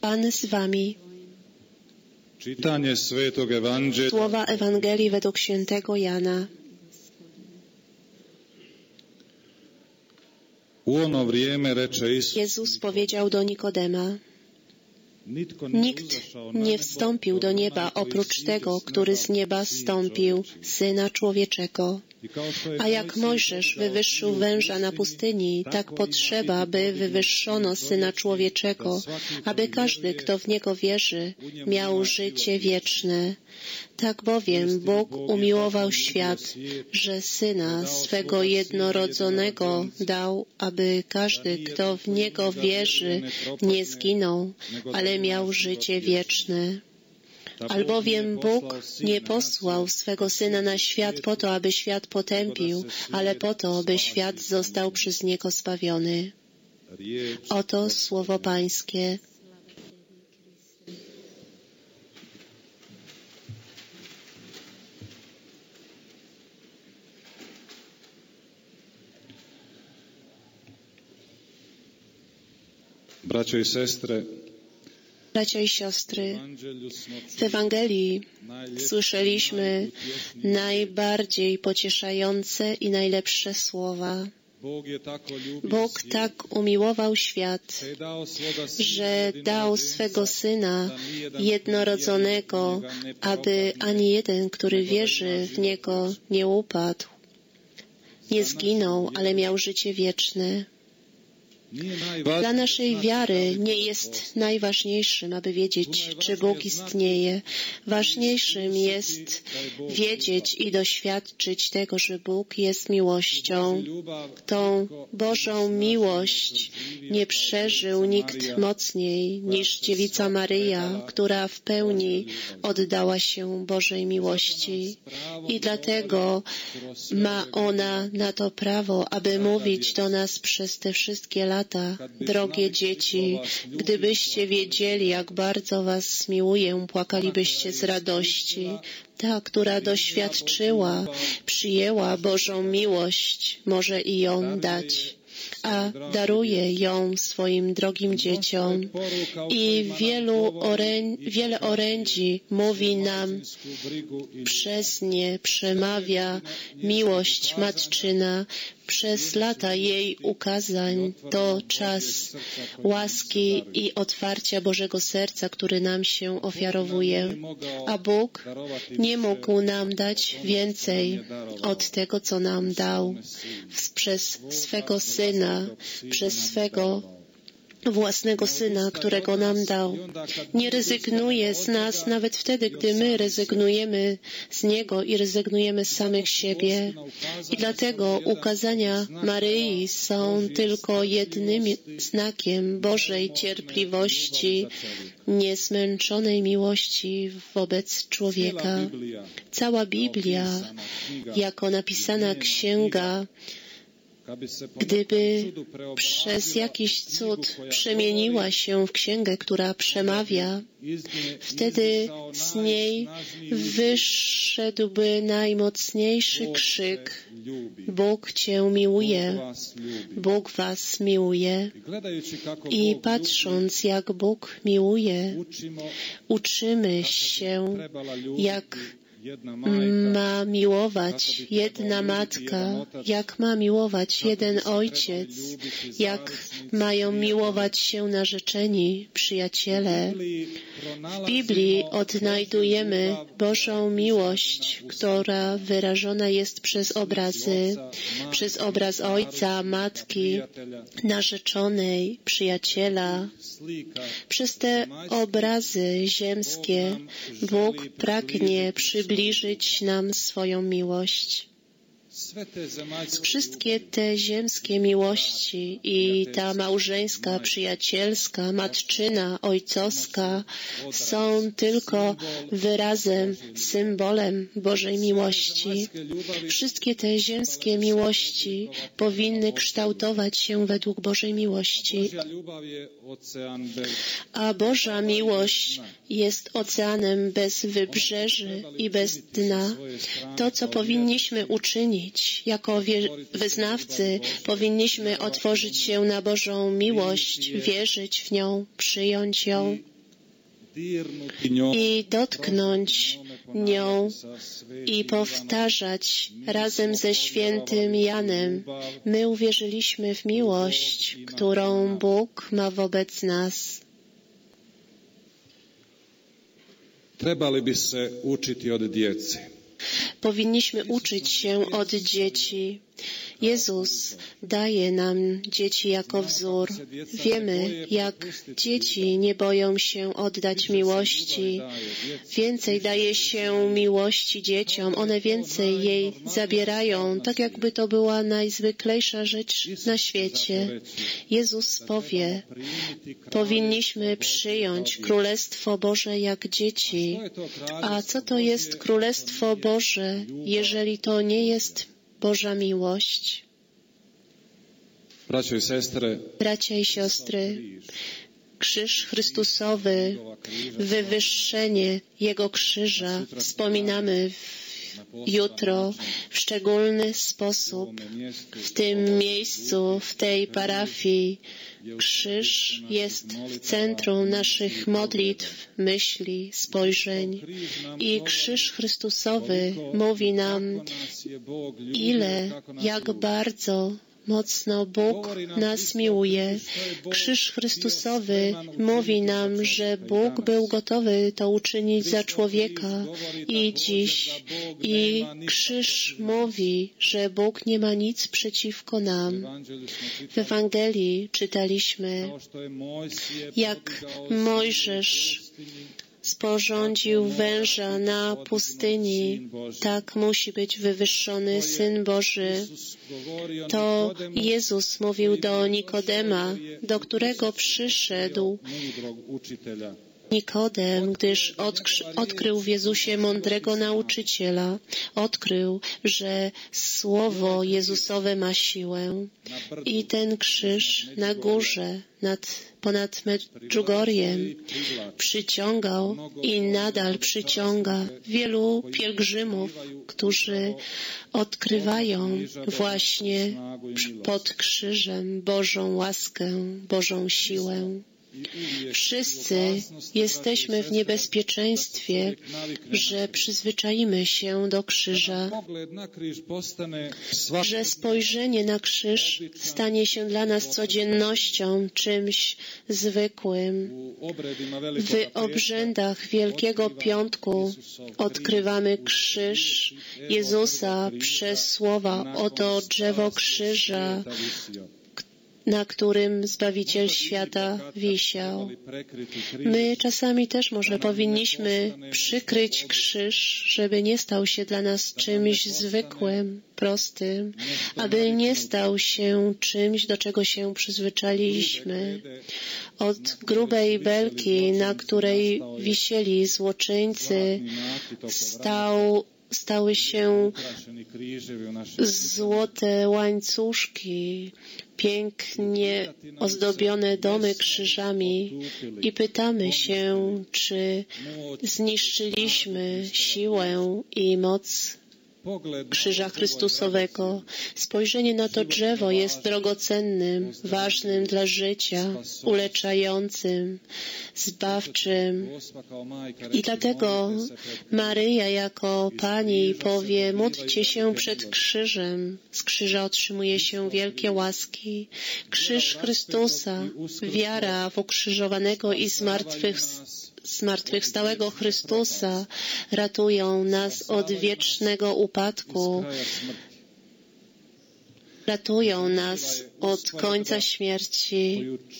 Pan z wami. Czytanie Svetog Evanđelja. Słowa Ewangelii według świętego Jana. U ono vrijeme reče Isus: Jezus powiedział do Nikodema: Nikt nie wstąpił do nieba oprócz tego, który z nieba zstąpił, Syna Człowieczego. A jak Mojżesz wywyższył węża na pustyni, tak potrzeba, by wywyższono Syna Człowieczego, aby każdy, kto w Niego wierzy, miał życie wieczne. Tak bowiem Bóg umiłował świat, że Syna swego jednorodzonego dał, aby każdy, kto w Niego wierzy, nie zginął, ale miał życie wieczne. Albowiem Bóg nie posłał swego Syna na świat po to, aby świat potępił, ale po to, by świat został przez Niego zbawiony. Oto słowo Pańskie. Braćo i sestre, Bracia i siostry, w Ewangelii słyszeliśmy najbardziej pocieszające i najlepsze słowa. Bóg tak umiłował świat, że dał swego Syna jednorodzonego, aby ani jeden, który wierzy w Niego, nie upadł, nie zginął, ale miał życie wieczne. Dla naszej wiary nie jest najważniejszym, aby wiedzieć, czy Bóg istnieje. Ważniejszym jest wiedzieć i doświadczyć tego, że Bóg jest miłością. Tą Bożą miłość nie przeżył nikt mocniej niż dziewica Maryja, która w pełni oddała się Bożej miłości. I dlatego ma ona na to prawo, aby mówić do nas przez te wszystkie lata: drogie dzieci, gdybyście wiedzieli, jak bardzo was miłuję, płakalibyście z radości. Ta, która doświadczyła, przyjęła Bożą miłość, może i ją dać, a daruje ją swoim drogim dzieciom. I wiele orędzi mówi nam, przez nie przemawia miłość matczyna. Przez lata jej ukazań to czas łaski i otwarcia Bożego serca, który nam się ofiarowuje. A Bóg nie mógł nam dać więcej od tego, co nam dał przez swego Syna, przez swego własnego Syna, którego nam dał. Nie rezygnuje z nas nawet wtedy, gdy my rezygnujemy z Niego i rezygnujemy z samych siebie. I dlatego ukazania Maryi są tylko jednym znakiem Bożej cierpliwości, niezmęczonej miłości wobec człowieka. Cała Biblia, jako napisana księga, gdyby przez jakiś cud przemieniła się w księgę, która przemawia, wtedy z niej wyszedłby najmocniejszy krzyk: Bóg Cię miłuje, Bóg Was miłuje. I patrząc, jak Bóg miłuje, uczymy się, jak ma miłować jedna matka, jak ma miłować jeden ojciec, jak mają miłować się narzeczeni, przyjaciele. W Biblii odnajdujemy Bożą miłość, która wyrażona jest przez obraz ojca, matki, narzeczonej, przyjaciela. Przez te obrazy ziemskie Bóg pragnie przybliżyć nam swoją miłość. Wszystkie te ziemskie miłości i ta małżeńska, przyjacielska, matczyna, ojcowska są tylko wyrazem, symbolem Bożej miłości. Wszystkie te ziemskie miłości powinny kształtować się według Bożej miłości. A Boża miłość jest oceanem bez wybrzeży i bez dna. To, co powinniśmy uczynić jako wyznawcy, powinniśmy otworzyć się na Bożą miłość, wierzyć w nią, przyjąć ją i dotknąć nią i powtarzać razem ze świętym Janem. My uwierzyliśmy w miłość, którą Bóg ma wobec nas. Trebali bi se učiti od djece. Powinniśmy uczyć się od dzieci. Jezus daje nam dzieci jako wzór. Wiemy, jak dzieci nie boją się oddać miłości. Więcej daje się miłości dzieciom. One więcej jej zabierają, tak jakby to była najzwyklejsza rzecz na świecie. Jezus powie, powinniśmy przyjąć Królestwo Boże jak dzieci. A co to jest Królestwo Boże, jeżeli to nie jest Boża miłość? Bracia i siostry, krzyż Chrystusowy, wywyższenie Jego krzyża wspominamy jutro w szczególny sposób w tym miejscu, w tej parafii. Krzyż jest w centrum naszych modlitw, myśli, spojrzeń. I krzyż Chrystusowy mówi nam, jak bardzo mocno Bóg nas miłuje. Krzyż Chrystusowy mówi nam, że Bóg był gotowy to uczynić za człowieka i dziś. I krzyż mówi, że Bóg nie ma nic przeciwko nam. W Ewangelii czytaliśmy, jak Mojżesz sporządził węża na pustyni, tak musi być wywyższony Syn Boży. To Jezus mówił do Nikodema, do którego przyszedł Nikodem, gdyż odkrył w Jezusie mądrego nauczyciela. Odkrył, że Słowo Jezusowe ma siłę. I ten krzyż na górze, ponad Medjugorjem przyciągał i nadal przyciąga wielu pielgrzymów, którzy odkrywają właśnie pod krzyżem Bożą łaskę, Bożą siłę. Wszyscy jesteśmy w niebezpieczeństwie, że przyzwyczaimy się do krzyża, że spojrzenie na krzyż stanie się dla nas codziennością, czymś zwykłym. W obrzędach Wielkiego Piątku odkrywamy krzyż Jezusa przez słowa, oto drzewo krzyża, na którym Zbawiciel świata wisiał. My czasami też może powinniśmy przykryć krzyż, żeby nie stał się dla nas czymś zwykłym, prostym, aby nie stał się czymś, do czego się przyzwyczailiśmy. Od grubej belki, na której wisieli złoczyńcy, stały się złote łańcuszki, pięknie ozdobione domy krzyżami i pytamy się, czy zniszczyliśmy siłę i moc krzyża Chrystusowego. Spojrzenie na to drzewo jest drogocennym, ważnym dla życia, uleczającym, zbawczym. I dlatego Maryja jako Pani powie, módlcie się przed krzyżem. Z krzyża otrzymuje się wielkie łaski. Krzyż Chrystusa, wiara w ukrzyżowanego i zmartwychwstałego Chrystusa ratują nas od wiecznego upadku, ratują nas od końca śmierci.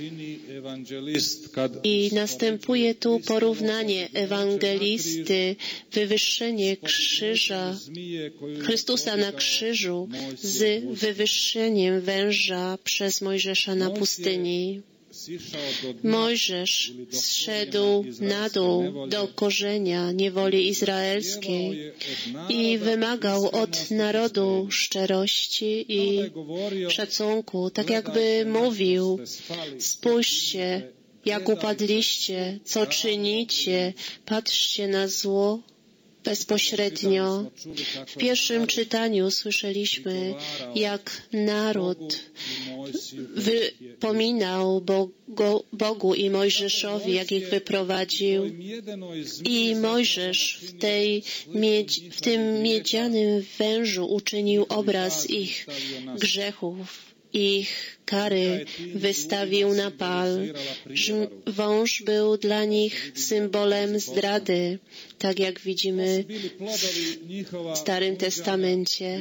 I następuje tu porównanie ewangelisty, wywyższenie krzyża, Chrystusa na krzyżu z wywyższeniem węża przez Mojżesza na pustyni. Mojżesz zszedł na dół do korzenia niewoli izraelskiej i wymagał od narodu szczerości i szacunku, tak jakby mówił, spójrzcie, jak upadliście, co czynicie, patrzcie na zło bezpośrednio. W pierwszym czytaniu słyszeliśmy, jak naród wypominał Bogu i Mojżeszowi, jak ich wyprowadził. I Mojżesz w tym miedzianym wężu uczynił obraz ich grzechów, ich kary wystawił na pal. Wąż był dla nich symbolem zdrady, tak jak widzimy w Starym Testamencie.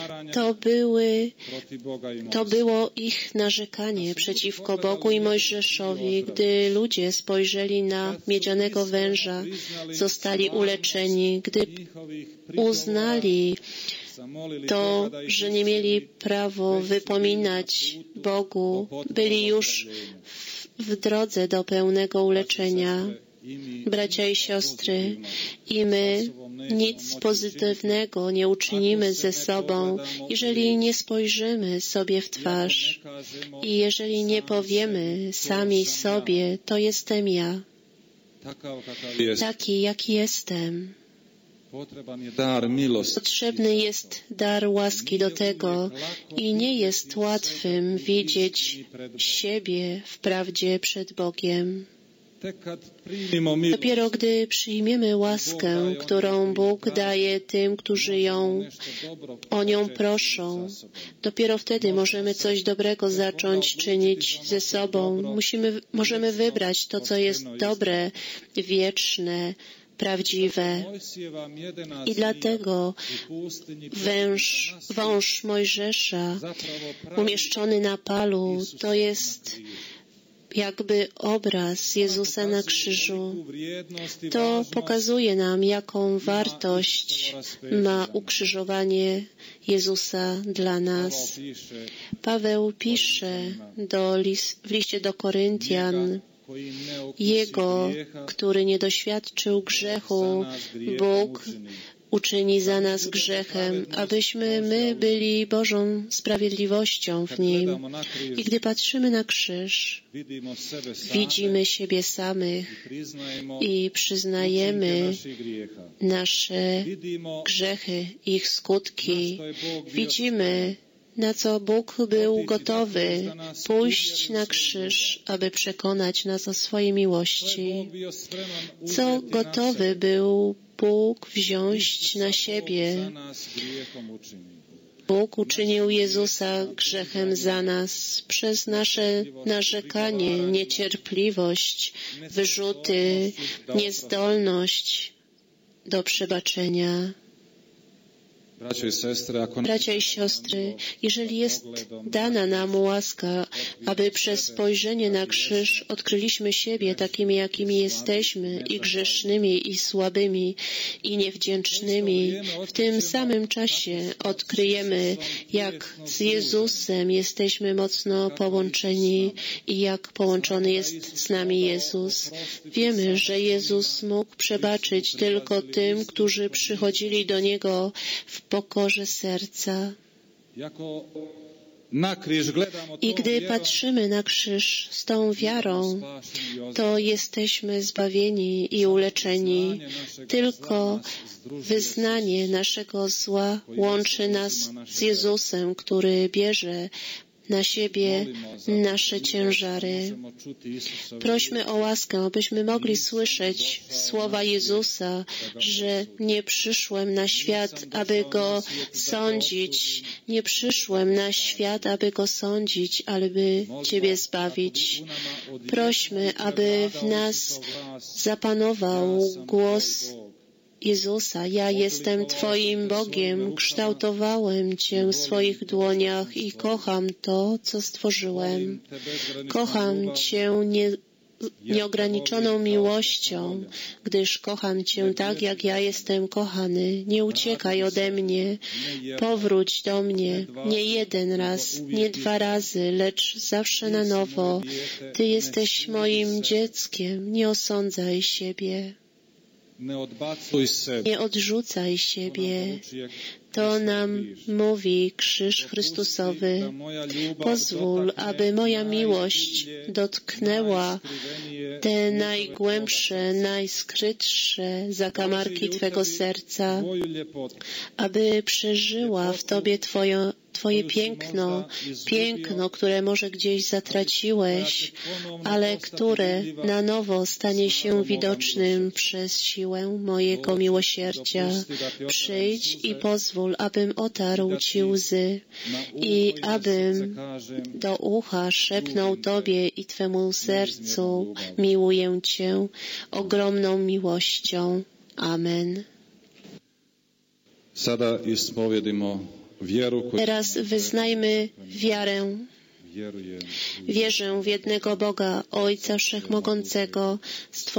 To było ich narzekanie przeciwko Bogu i Mojżeszowi. Gdy ludzie spojrzeli na miedzianego węża, zostali uleczeni. Gdy uznali to, że nie mieli prawo wypominać Bogu, byli już w drodze do pełnego uleczenia. Bracia i siostry, i my nic pozytywnego nie uczynimy ze sobą, jeżeli nie spojrzymy sobie w twarz i jeżeli nie powiemy sami sobie, to jestem ja, taki jaki jestem. Potrzebny jest dar łaski do tego i nie jest łatwym widzieć siebie w prawdzie przed Bogiem. Dopiero gdy przyjmiemy łaskę, którą Bóg daje tym, którzy o nią proszą, dopiero wtedy możemy coś dobrego zacząć czynić ze sobą. Możemy wybrać to, co jest dobre, wieczne, prawdziwe. I dlatego wąż Mojżesza umieszczony na palu to jest jakby obraz Jezusa na krzyżu. To pokazuje nam, jaką wartość ma ukrzyżowanie Jezusa dla nas. Paweł pisze w liście do Koryntian: Jego, który nie doświadczył grzechu, Bóg uczyni za nas grzechem, abyśmy my byli Bożą sprawiedliwością w Nim. I gdy patrzymy na krzyż, widzimy siebie samych i przyznajemy nasze grzechy, ich skutki. Widzimy, na co Bóg był gotowy pójść na krzyż, aby przekonać nas o swojej miłości. Co gotowy był Bóg wziąć na siebie. Bóg uczynił Jezusa grzechem za nas przez nasze narzekanie, niecierpliwość, wyrzuty, niezdolność do przebaczenia. Bracia i siostry, jeżeli jest dana nam łaska, aby przez spojrzenie na krzyż odkryliśmy siebie takimi, jakimi jesteśmy, i grzesznymi, i słabymi, i niewdzięcznymi, w tym samym czasie odkryjemy, jak z Jezusem jesteśmy mocno połączeni i jak połączony jest z nami Jezus. Wiemy, że Jezus mógł przebaczyć tylko tym, którzy przychodzili do Niego w pokorze serca. I gdy patrzymy na krzyż z tą wiarą, to jesteśmy zbawieni i uleczeni. Tylko wyznanie naszego zła łączy nas z Jezusem, który bierze na siebie nasze ciężary. Prośmy o łaskę, abyśmy mogli słyszeć słowa Jezusa, że nie przyszłem na świat, aby Go sądzić. Nie przyszłem na świat, aby Go sądzić, ale by Ciebie zbawić. Prośmy, aby w nas zapanował głos Jezusa: ja jestem Twoim Bogiem, kształtowałem Cię w swoich dłoniach i kocham to, co stworzyłem. Kocham Cię nieograniczoną miłością, gdyż kocham Cię tak, jak ja jestem kochany. Nie uciekaj ode mnie, powróć do mnie, nie jeden raz, nie 2 razy, lecz zawsze na nowo. Ty jesteś moim dzieckiem, nie osądzaj siebie. Nie odrzucaj siebie. To nam mówi krzyż Chrystusowy. Pozwól, aby moja miłość dotknęła te najgłębsze, najskrytsze zakamarki Twego serca, aby przeżyła w Tobie Twoje piękno, piękno, które może gdzieś zatraciłeś, ale które na nowo stanie się widocznym przez siłę mojego miłosierdzia. Przyjdź i pozwól, abym otarł Ci łzy i abym do ucha szepnął Tobie i Twemu sercu: miłuję Cię ogromną miłością. Amen. Sada ispovedimo vjeru koju Teraz wyznajmy wiarę. vjerujem Wierzę w jednego Boga, Ojca Wszechmogącego,